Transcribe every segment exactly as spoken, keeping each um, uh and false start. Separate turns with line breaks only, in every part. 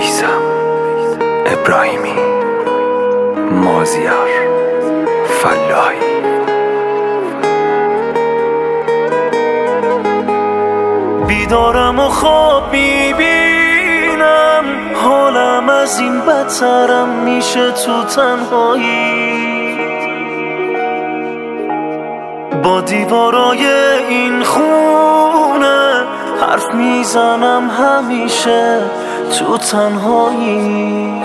میثم ابراهیمی، مازیار فلاحی.
بیدارم و خواب میبینم، حالم از این بدترم میشه تو تنهایی. با دیوارای این خونه حرف میزنم همیشه تو تنهایی.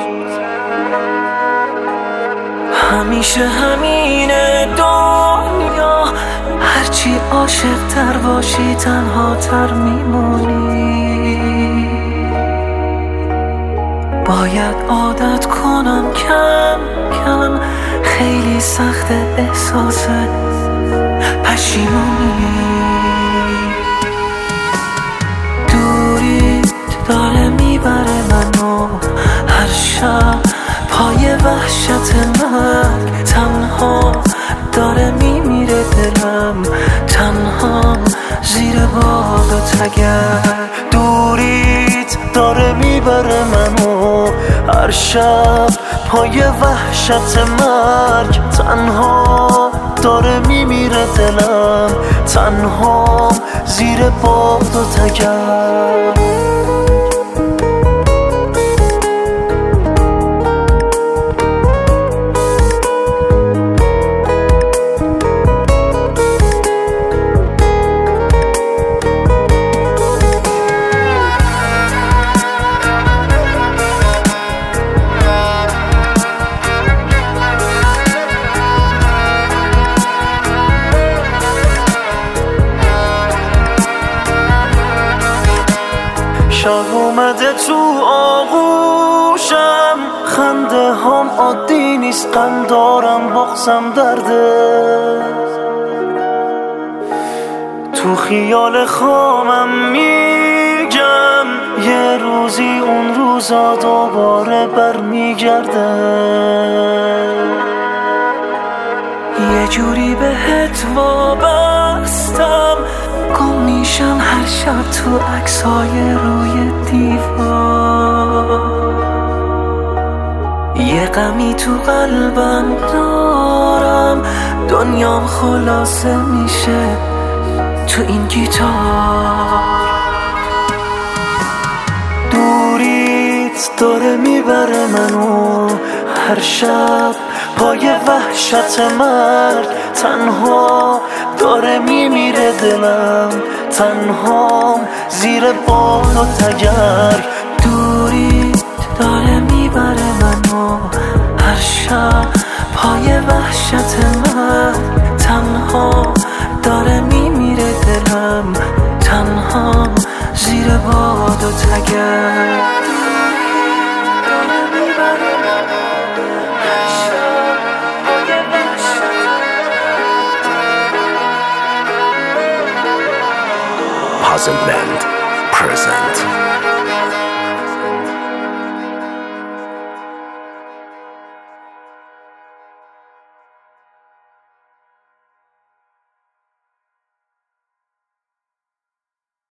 همیشه همینه دنیا، هرچی عاشق تر باشی تنها تر میمونی. باید عادت کنم کم کم، خیلی سخت احساس پشیمونی. دوری داره میبره منو هر شب پای وحشت مرگ. تنها داره میمیره دلم، تنها زیر باد و تگر. دوریت داره میبره منو هر شب پای وحشت مرگ. تنها داره میمیره دلم، تنها زیر باد و تگر. شب اومده تو آغوشم، خنده هم عادی نیست، غم دارم بغزم درده. تو خیال خامم میگم یه روزی اون روزا دوباره برمیگرده. یه جوری بهت وابستم، گم میشم هر شب تو عکسای روی دیوار. یه غمی تو قلبم دارم، دنیام خلاصه میشه تو این گیتار. دوریت داره میبره منو هر شب پای وحشت مرگ. تنها داره میمیره دلم، تنها زیر باد و تگر. دوریت داره میبره منو هر شب پای وحشت مرگ. تنها داره میمیره دلم، تنها زیر باد و تگر.
Puzzle Band present.